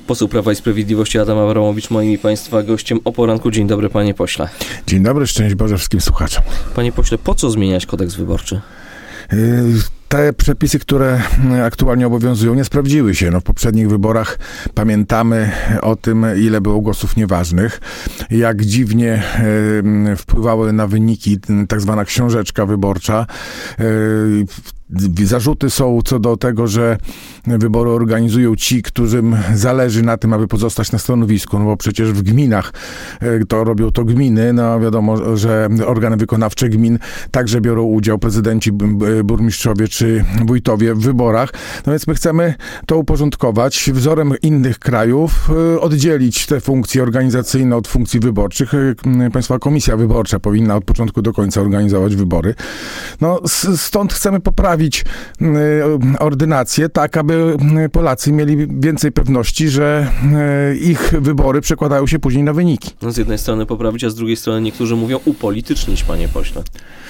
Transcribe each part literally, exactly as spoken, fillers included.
Poseł Prawa i Sprawiedliwości Adam Abramowicz, moim i Państwa gościem o poranku. Dzień dobry, panie pośle. Dzień dobry, szczęść Boże wszystkim słuchaczom. Panie pośle, po co zmieniać kodeks wyborczy? Te przepisy, które aktualnie obowiązują, nie sprawdziły się. No, w poprzednich wyborach pamiętamy o tym, ile było głosów nieważnych, jak dziwnie y, wpływały na wyniki tak zwana książeczka wyborcza. Y, Zarzuty są co do tego, że wybory organizują ci, którym zależy na tym, aby pozostać na stanowisku, no bo przecież w gminach to robią to gminy, no wiadomo, że organy wykonawcze gmin także biorą udział, prezydenci, burmistrzowie czy wójtowie w wyborach. No więc my chcemy to uporządkować, wzorem innych krajów oddzielić te funkcje organizacyjne od funkcji wyborczych. Państwowa Komisja Wyborcza powinna od początku do końca organizować wybory. No stąd chcemy poprawić ordynację tak, aby Polacy mieli więcej pewności, że ich wybory przekładają się później na wyniki. No z jednej strony poprawić, a z drugiej strony niektórzy mówią upolitycznić, panie pośle.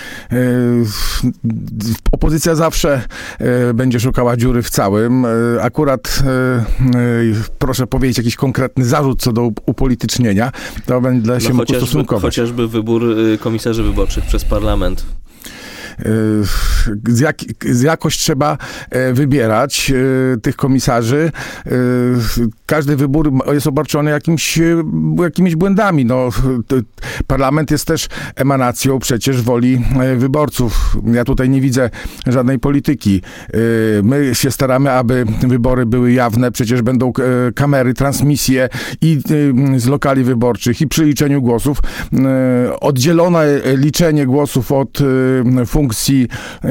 Opozycja zawsze będzie szukała dziury w całym. Akurat proszę powiedzieć jakiś konkretny zarzut co do upolitycznienia, to będę się no, mógł ustosunkować. Chociażby wybór komisarzy wyborczych przez parlament. Z jak, z jakoś trzeba wybierać tych komisarzy. Każdy wybór jest obarczony jakimś, jakimiś błędami. No, parlament jest też emanacją przecież woli wyborców. Ja tutaj nie widzę żadnej polityki. My się staramy, aby wybory były jawne. Przecież będą kamery, transmisje i z lokali wyborczych, i przy liczeniu głosów. Oddzielone liczenie głosów od funkcji funkcji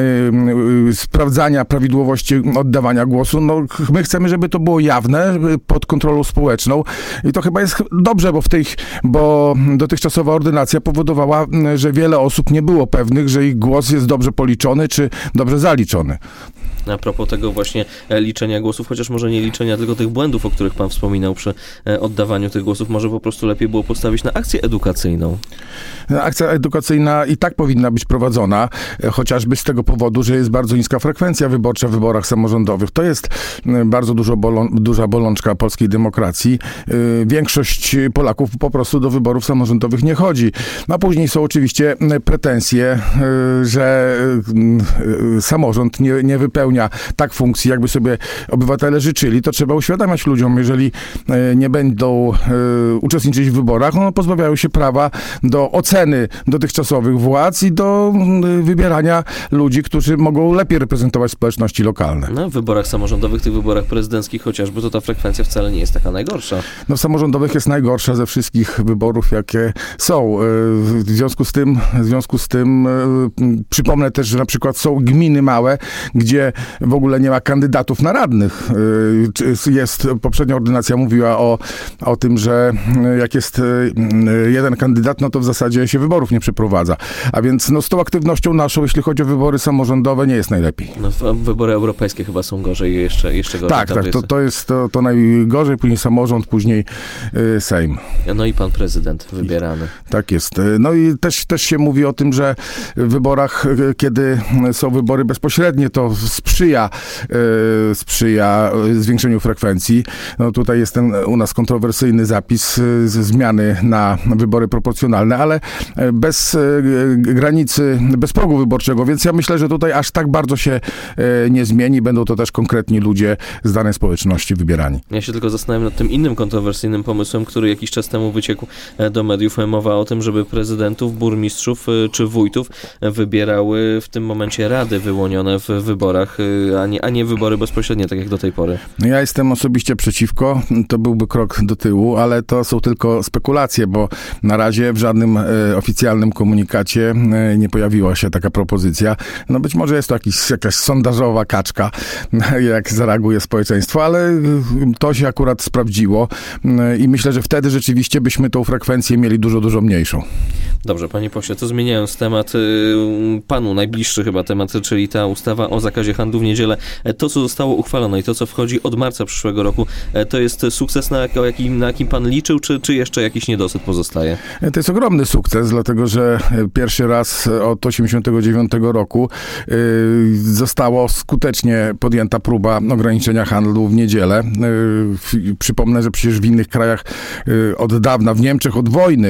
y, sprawdzania prawidłowości oddawania głosu. No, my chcemy, żeby to było jawne, pod kontrolą społeczną i to chyba jest dobrze, bo w tej, bo dotychczasowa ordynacja powodowała, że wiele osób nie było pewnych, że ich głos jest dobrze policzony, czy dobrze zaliczony. A propos tego właśnie liczenia głosów, chociaż może nie liczenia, tylko tych błędów, o których pan wspominał przy oddawaniu tych głosów, może po prostu lepiej było postawić na akcję edukacyjną. Akcja edukacyjna i tak powinna być prowadzona, chociażby z tego powodu, że jest bardzo niska frekwencja wyborcza w wyborach samorządowych. To jest bardzo dużo bolą, duża bolączka polskiej demokracji. Większość Polaków po prostu do wyborów samorządowych nie chodzi. No a później są oczywiście pretensje, że samorząd nie, nie wypełnia tak funkcji, jakby sobie obywatele życzyli. To trzeba uświadamiać ludziom, jeżeli nie będą uczestniczyć w wyborach, no pozbawiają się prawa do oceny dotychczasowych władz i do wybierania ludzi, którzy mogą lepiej reprezentować społeczności lokalne. No, w wyborach samorządowych, tych wyborach prezydenckich chociażby, to ta frekwencja wcale nie jest taka najgorsza. No w samorządowych jest najgorsza ze wszystkich wyborów, jakie są. W związku z tym, w związku z tym przypomnę też, że na przykład są gminy małe, gdzie w ogóle nie ma kandydatów na radnych. Jest, poprzednia ordynacja mówiła o, o tym, że jak jest jeden kandydat, no to w zasadzie się wyborów nie przeprowadza. A więc no, z tą aktywnością naszą, jeśli chodzi o wybory samorządowe, nie jest najlepiej. No, wybory europejskie chyba są gorzej, jeszcze, jeszcze gorzej. Tak, tak, to, to jest to, to najgorzej, później samorząd, później y, Sejm. No i pan prezydent wybierany. Tak jest. No i też, też się mówi o tym, że w wyborach, kiedy są wybory bezpośrednie, to sprzyja, y, sprzyja zwiększeniu frekwencji. No tutaj jest ten u nas kontrowersyjny zapis y, ze zmiany na wybory proporcjonalne, ale bez y, granicy, bez progu wyborczego, więc ja myślę, że tutaj aż tak bardzo się y, nie zmieni. Będą to też konkretni ludzie z danej społeczności wybierani. Ja się tylko zastanawiam nad tym innym kontrowersyjnym pomysłem, który jakiś czas temu wyciekł do mediów. Mowa o tym, żeby prezydentów, burmistrzów czy wójtów wybierały w tym momencie rady wyłonione w wyborach, a nie, a nie wybory bezpośrednie, tak jak do tej pory. No ja jestem osobiście przeciwko. To byłby krok do tyłu, ale to są tylko spekulacje, bo na razie w żadnym e, oficjalnym komunikacie e, nie pojawiła się taka propozycja. No być może jest to jakiś, jakaś sondażowa kaczka, jak zareaguje społeczeństwo, ale to się akurat sprawdziło e, i myślę, że wtedy rzeczywiście byśmy tą frekwencję mieli dużo, dużo mniejszą. Dobrze, panie pośle, to zmieniając temat, y, panu najbliższy chyba temat, czyli ta ustawa o zakazie handlu handlu w niedzielę. To, co zostało uchwalone i to, co wchodzi od marca przyszłego roku, to jest sukces, na jakim, na jakim pan liczył, czy, czy jeszcze jakiś niedosyt pozostaje? To jest ogromny sukces, dlatego że pierwszy raz od osiemdziesiątego dziewiątego roku zostało skutecznie podjęta próba ograniczenia handlu w niedzielę. Przypomnę, że przecież w innych krajach od dawna, w Niemczech od wojny,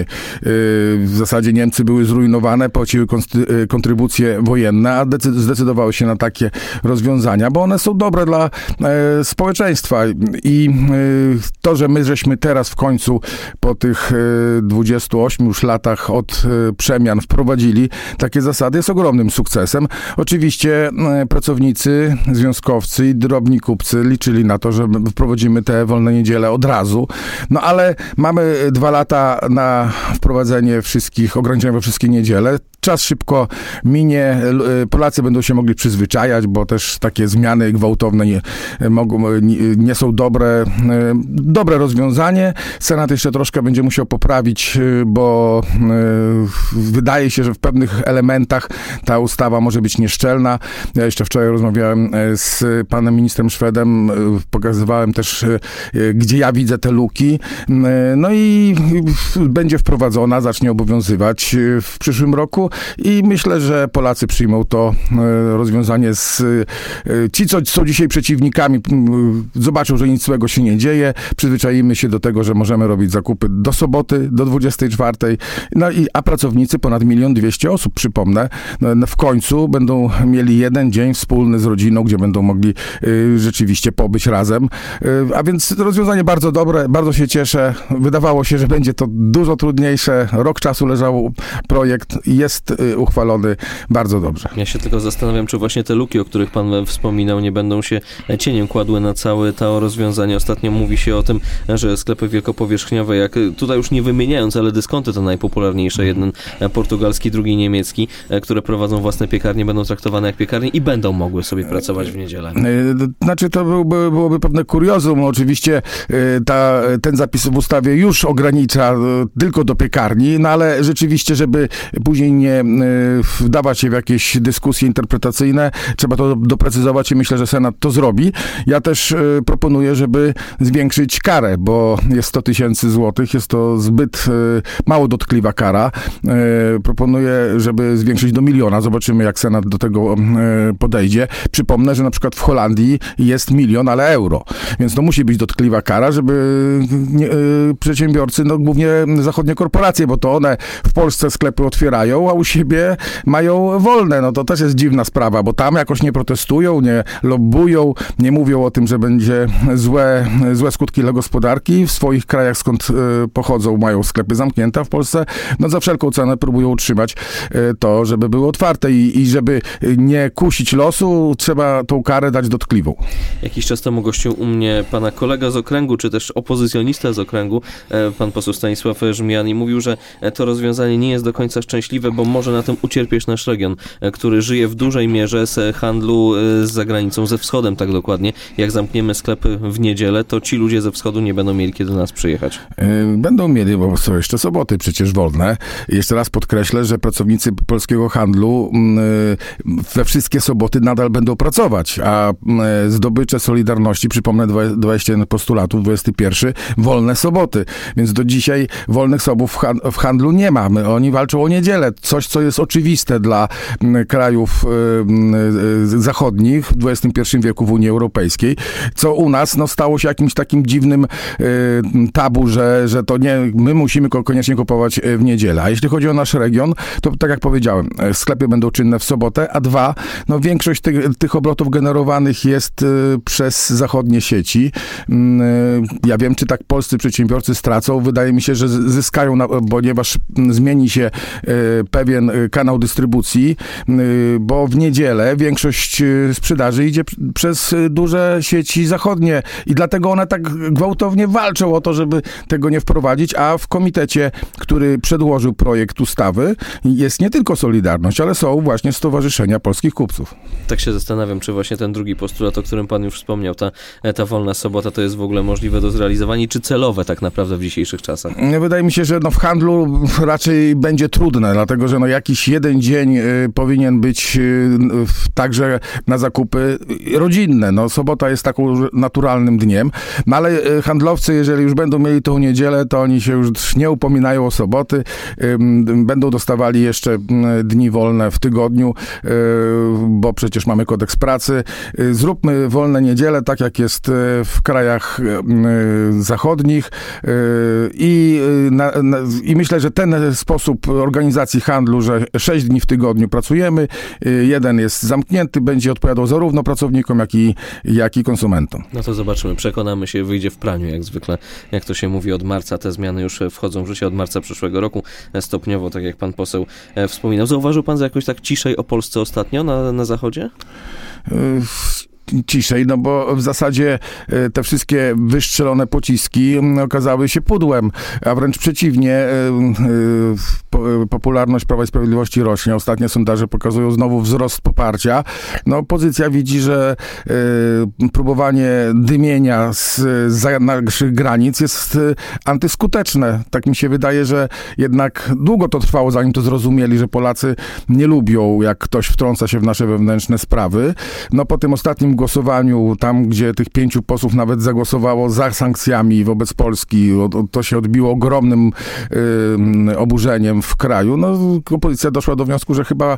w zasadzie Niemcy były zrujnowane, płaciły kontrybucje wojenne, a zdecydowały się na takie rozwiązania, bo one są dobre dla społeczeństwa. I to, że my żeśmy teraz w końcu po tych dwudziestu ośmiu już latach od przemian wprowadzili takie zasady, jest ogromnym sukcesem. Oczywiście pracownicy, związkowcy i drobni kupcy liczyli na to, że wprowadzimy te wolne niedziele od razu. No ale mamy dwa lata na wprowadzenie wszystkich, ograniczenia we wszystkie niedziele. Czas szybko minie, Polacy będą się mogli przyzwyczajać, bo też takie zmiany gwałtowne nie, mogą, nie, nie są dobre, dobre rozwiązanie. Senat jeszcze troszkę będzie musiał poprawić, bo wydaje się, że w pewnych elementach ta ustawa może być nieszczelna. Ja jeszcze wczoraj rozmawiałem z panem ministrem Szwedem, pokazywałem też, gdzie ja widzę te luki. No i będzie wprowadzona, zacznie obowiązywać w przyszłym roku. I myślę, że Polacy przyjmą to rozwiązanie z... Ci, co są dzisiaj przeciwnikami, zobaczą, że nic złego się nie dzieje. Przyzwyczaimy się do tego, że możemy robić zakupy do soboty, do dwudziestej czwartej. No i, a pracownicy, ponad milion dwieście osób, przypomnę, w końcu będą mieli jeden dzień wspólny z rodziną, gdzie będą mogli rzeczywiście pobyć razem. A więc rozwiązanie bardzo dobre, bardzo się cieszę. Wydawało się, że będzie to dużo trudniejsze. Rok czasu leżał projekt i jest uchwalony bardzo dobrze. Ja się tylko zastanawiam, czy właśnie te luki, o których pan wspominał, nie będą się cieniem kładły na całe to rozwiązanie. Ostatnio mówi się o tym, że sklepy wielkopowierzchniowe, jak tutaj już nie wymieniając, ale dyskonty to najpopularniejsze, jeden portugalski, drugi niemiecki, które prowadzą własne piekarnie, będą traktowane jak piekarnie i będą mogły sobie pracować w niedzielę. Znaczy to byłby, byłoby pewne kuriozum. Oczywiście ta, ten zapis w ustawie już ogranicza tylko do piekarni, no ale rzeczywiście, żeby później nie wdawać się w jakieś dyskusje interpretacyjne, trzeba to doprecyzować i myślę, że Senat to zrobi. Ja też proponuję, żeby zwiększyć karę, bo jest sto tysięcy złotych, jest to zbyt mało dotkliwa kara. Proponuję, żeby zwiększyć do miliona. Zobaczymy, jak Senat do tego podejdzie. Przypomnę, że na przykład w Holandii jest milion, ale euro. Więc to musi być dotkliwa kara, żeby nie, przedsiębiorcy, no głównie zachodnie korporacje, bo to one w Polsce sklepy otwierają, a u siebie mają wolne. No to też jest dziwna sprawa, bo tam jakoś nie protestują, nie lobbują, nie mówią o tym, że będzie złe, złe skutki dla gospodarki. W swoich krajach, skąd pochodzą, mają sklepy zamknięte, a w Polsce no za wszelką cenę próbują utrzymać to, żeby były otwarte i, i żeby nie kusić losu, trzeba tą karę dać dotkliwą. Jakiś czas temu gościł u mnie pana kolega z okręgu, czy też opozycjonista z okręgu, pan poseł Stanisław Żmijan, i mówił, że to rozwiązanie nie jest do końca szczęśliwe, bo może na tym ucierpieć nasz region, który żyje w dużej mierze z handlu z zagranicą, ze wschodem tak dokładnie. Jak zamkniemy sklepy w niedzielę, to ci ludzie ze wschodu nie będą mieli kiedy do nas przyjechać. Będą mieli, bo są jeszcze soboty przecież wolne. Jeszcze raz podkreślę, że pracownicy polskiego handlu we wszystkie soboty nadal będą pracować, a zdobycze Solidarności, przypomnę dwadzieścia jeden postulatów, dwudziesty pierwszy, wolne soboty. Więc do dzisiaj wolnych sobot w handlu nie mamy. Oni walczą o niedzielę. Coś, co jest oczywiste dla krajów zachodnich w dwudziestym pierwszym wieku w Unii Europejskiej, co u nas no, stało się jakimś takim dziwnym tabu, że, że to nie, my musimy koniecznie kupować w niedzielę. A jeśli chodzi o nasz region, to tak jak powiedziałem, sklepy będą czynne w sobotę, a dwa, no większość tych, tych obrotów generowanych jest przez zachodnie sieci. Ja wiem, czy tak polscy przedsiębiorcy stracą. Wydaje mi się, że zyskają, ponieważ zmieni się pewien kanał dystrybucji, bo w niedzielę większość sprzedaży idzie przez duże sieci zachodnie i dlatego one tak gwałtownie walczą o to, żeby tego nie wprowadzić, a w komitecie, który przedłożył projekt ustawy, jest nie tylko Solidarność, ale są właśnie stowarzyszenia polskich kupców. Tak się zastanawiam, czy właśnie ten drugi postulat, o którym pan już wspomniał, ta, ta wolna sobota, to jest w ogóle możliwe do zrealizowania, czy celowe tak naprawdę w dzisiejszych czasach? Wydaje mi się, że no w handlu raczej będzie trudne, dlatego że że no jakiś jeden dzień powinien być także na zakupy rodzinne. No sobota jest taką naturalnym dniem, no ale handlowcy, jeżeli już będą mieli tą niedzielę, to oni się już nie upominają o soboty, będą dostawali jeszcze dni wolne w tygodniu, bo przecież mamy kodeks pracy. Zróbmy wolne niedziele, tak jak jest w krajach zachodnich i, na, na, i myślę, że ten sposób organizacji handlu, że sześć dni w tygodniu pracujemy, jeden jest zamknięty, będzie odpowiadał zarówno pracownikom, jak i, jak i konsumentom. No to zobaczymy, przekonamy się, wyjdzie w praniu, jak zwykle, jak to się mówi, od marca. Te zmiany już wchodzą w życie od marca przyszłego roku, stopniowo, tak jak pan poseł wspominał. Zauważył pan, że jakoś tak ciszej o Polsce ostatnio na, na zachodzie? Ciszej, no bo w zasadzie te wszystkie wystrzelone pociski okazały się pudłem, a wręcz przeciwnie, popularność Prawa i Sprawiedliwości rośnie. Ostatnie sondaże pokazują znowu wzrost poparcia. No opozycja widzi, że próbowanie dymienia z za naszych granic jest antyskuteczne. Tak mi się wydaje, że jednak długo to trwało, zanim to zrozumieli, że Polacy nie lubią, jak ktoś wtrąca się w nasze wewnętrzne sprawy. No po tym ostatnim głosowaniu, tam gdzie tych pięciu posłów nawet zagłosowało za sankcjami wobec Polski, to się odbiło ogromnym y, oburzeniem w kraju. No, opozycja doszła do wniosku, że chyba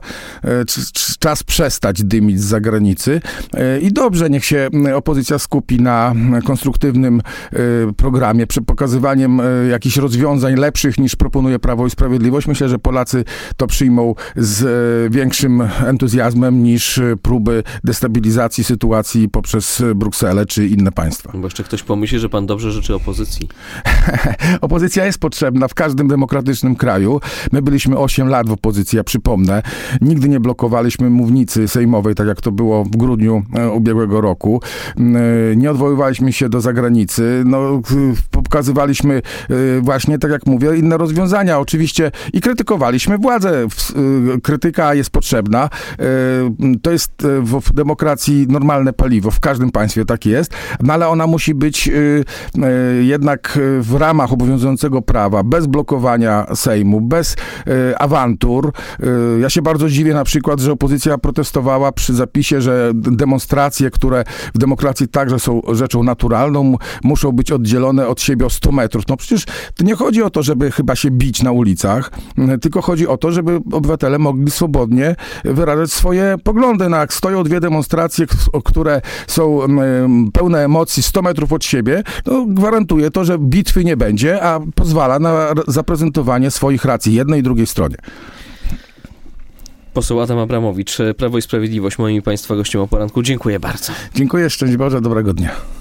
y, czas przestać dymić z zagranicy y, i dobrze, niech się opozycja skupi na konstruktywnym y, programie, przy pokazywaniem y, jakichś rozwiązań lepszych niż proponuje Prawo i Sprawiedliwość. Myślę, że Polacy to przyjmą z y, większym entuzjazmem niż y, próby destabilizacji sytuacji poprzez Brukselę czy inne państwa. Bo jeszcze ktoś pomyśli, że pan dobrze życzy opozycji. Opozycja jest potrzebna w każdym demokratycznym kraju. My byliśmy osiem lat w opozycji, ja przypomnę. Nigdy nie blokowaliśmy mównicy sejmowej, tak jak to było w grudniu ubiegłego roku. Nie odwoływaliśmy się do zagranicy. No, pokazywaliśmy właśnie, tak jak mówię, inne rozwiązania. Oczywiście i krytykowaliśmy władzę. Krytyka jest potrzebna. To jest w demokracji normalne paliwo. W każdym państwie tak jest. No ale ona musi być jednak w ramach obowiązującego prawa, bez blokowania Sejmu, bez awantur. Ja się bardzo dziwię na przykład, że opozycja protestowała przy zapisie, że demonstracje, które w demokracji także są rzeczą naturalną, muszą być oddzielone od siebie o sto metrów. No przecież to nie chodzi o to, żeby chyba się bić na ulicach, tylko chodzi o to, żeby obywatele mogli swobodnie wyrażać swoje poglądy. No jak stoją dwie demonstracje, które są pełne emocji sto metrów od siebie, to gwarantuje to, że bitwy nie będzie, a pozwala na zaprezentowanie swoich racji jednej i drugiej stronie. Poseł Adam Abramowicz, Prawo i Sprawiedliwość, moim i państwa gościem o poranku. Dziękuję bardzo. Dziękuję, szczęść Boże, dobrego dnia.